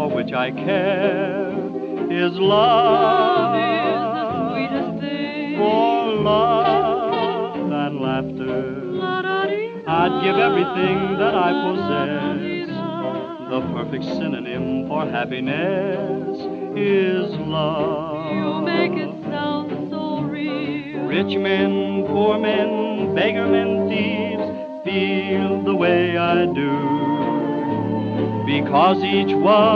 for which I care is love. Love is the sweetest thing. For love and laughter, I'd give everything that I possess. The perfect synonym for happiness is love. You make it sound so real. Rich men, poor men, beggar men, thieves feel the way I do, because each one